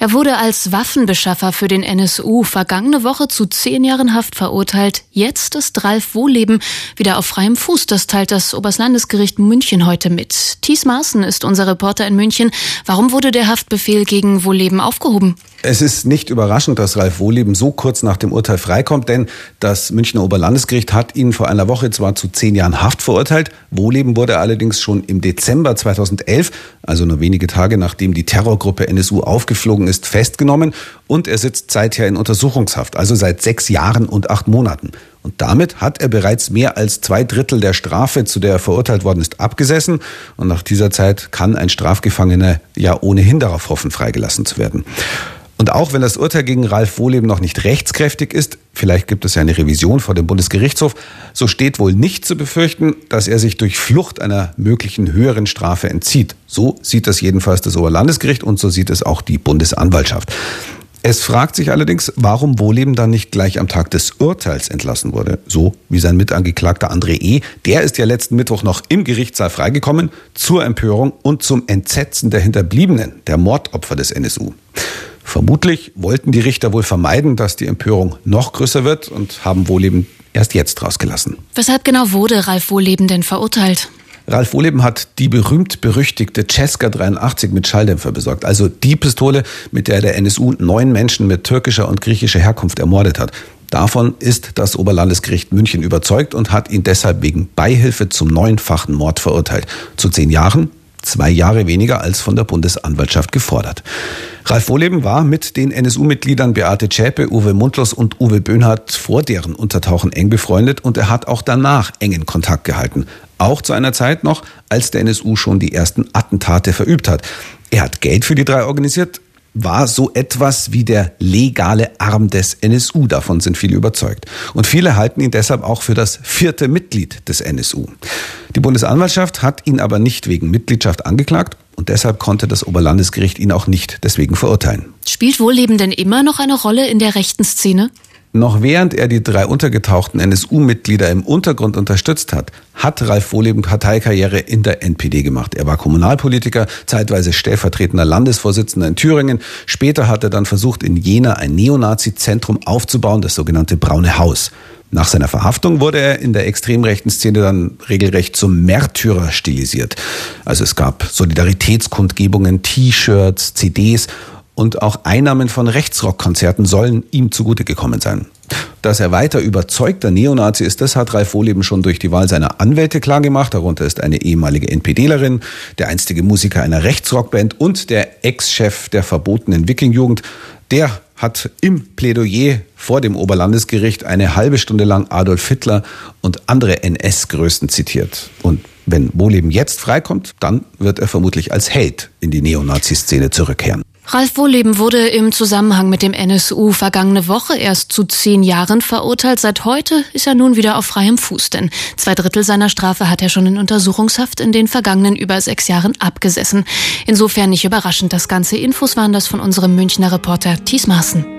Er wurde als Waffenbeschaffer für den NSU vergangene Woche zu 10 Jahren Haft verurteilt. Jetzt ist Ralf Wohleben wieder auf freiem Fuß. Das teilt das Oberlandesgericht München heute mit. Thies Maaßen ist unser Reporter in München. Warum wurde der Haftbefehl gegen Wohleben aufgehoben? Es ist nicht überraschend, dass Ralf Wohleben so kurz nach dem Urteil freikommt, denn das Münchner Oberlandesgericht hat ihn vor einer Woche zwar zu 10 Jahren Haft verurteilt. Wohleben wurde allerdings schon im Dezember 2011, also nur wenige Tage nachdem die Terrorgruppe NSU aufgeflogen ist, festgenommen und er sitzt seither in Untersuchungshaft, also seit 6 Jahren und 8 Monaten. Und damit hat er bereits mehr als 2/3 der Strafe, zu der er verurteilt worden ist, abgesessen. Und nach dieser Zeit kann ein Strafgefangener ja ohnehin darauf hoffen, freigelassen zu werden. Und auch wenn das Urteil gegen Ralf Wohleben noch nicht rechtskräftig ist, vielleicht gibt es ja eine Revision vor dem Bundesgerichtshof, so steht wohl nicht zu befürchten, dass er sich durch Flucht einer möglichen höheren Strafe entzieht. So sieht das jedenfalls das Oberlandesgericht und so sieht es auch die Bundesanwaltschaft. Es fragt sich allerdings, warum Wohleben dann nicht gleich am Tag des Urteils entlassen wurde. So wie sein Mitangeklagter André E. Der ist ja letzten Mittwoch noch im Gerichtssaal freigekommen, zur Empörung und zum Entsetzen der Hinterbliebenen, der Mordopfer des NSU. Vermutlich wollten die Richter wohl vermeiden, dass die Empörung noch größer wird und haben Wohleben erst jetzt rausgelassen. Weshalb genau wurde Ralf Wohleben denn verurteilt? Ralf Wohleben hat die berühmt-berüchtigte Cesca 83 mit Schalldämpfer besorgt. Also die Pistole, mit der der NSU 9 Menschen mit türkischer und griechischer Herkunft ermordet hat. Davon ist das Oberlandesgericht München überzeugt und hat ihn deshalb wegen Beihilfe zum 9-fachen Mord verurteilt. Zu 10 Jahren, 2 Jahre weniger als von der Bundesanwaltschaft gefordert. Ralf Wohleben war mit den NSU-Mitgliedern Beate Zschäpe, Uwe Mundlos und Uwe Böhnhardt vor deren Untertauchen eng befreundet und er hat auch danach engen Kontakt gehalten. Auch zu einer Zeit noch, als der NSU schon die ersten Attentate verübt hat. Er hat Geld für die 3 organisiert, war so etwas wie der legale Arm des NSU. Davon sind viele überzeugt. Und viele halten ihn deshalb auch für das 4. Mitglied des NSU. Die Bundesanwaltschaft hat ihn aber nicht wegen Mitgliedschaft angeklagt und deshalb konnte das Oberlandesgericht ihn auch nicht deswegen verurteilen. Spielt Wohleben denn immer noch eine Rolle in der rechten Szene? Noch während er die 3 untergetauchten NSU-Mitglieder im Untergrund unterstützt hat, hat Ralf Wohleben Parteikarriere in der NPD gemacht. Er war Kommunalpolitiker, zeitweise stellvertretender Landesvorsitzender in Thüringen. Später hat er dann versucht, in Jena ein Neonazi-Zentrum aufzubauen, das sogenannte Braune Haus. Nach seiner Verhaftung wurde er in der extrem rechten Szene dann regelrecht zum Märtyrer stilisiert. Also es gab Solidaritätskundgebungen, T-Shirts, CDs und auch Einnahmen von Rechtsrockkonzerten sollen ihm zugute gekommen sein. Dass er weiter überzeugter Neonazi ist, das hat Ralf Wohleben schon durch die Wahl seiner Anwälte klargemacht. Darunter ist eine ehemalige NPDlerin, der einstige Musiker einer Rechtsrockband und der Ex-Chef der verbotenen Wiking-Jugend. Der hat im Plädoyer vor dem Oberlandesgericht eine halbe Stunde lang Adolf Hitler und andere NS-Größen zitiert. Und wenn Wohleben jetzt freikommt, dann wird er vermutlich als Held in die Neonazi-Szene zurückkehren. Ralf Wohleben wurde im Zusammenhang mit dem NSU vergangene Woche erst zu 10 Jahren verurteilt. Seit heute ist er nun wieder auf freiem Fuß, denn 2/3 seiner Strafe hat er schon in Untersuchungshaft in den vergangenen über 6 Jahren abgesessen. Insofern nicht überraschend das Ganze. Infos waren das von unserem Münchner Reporter Thies Maaßen.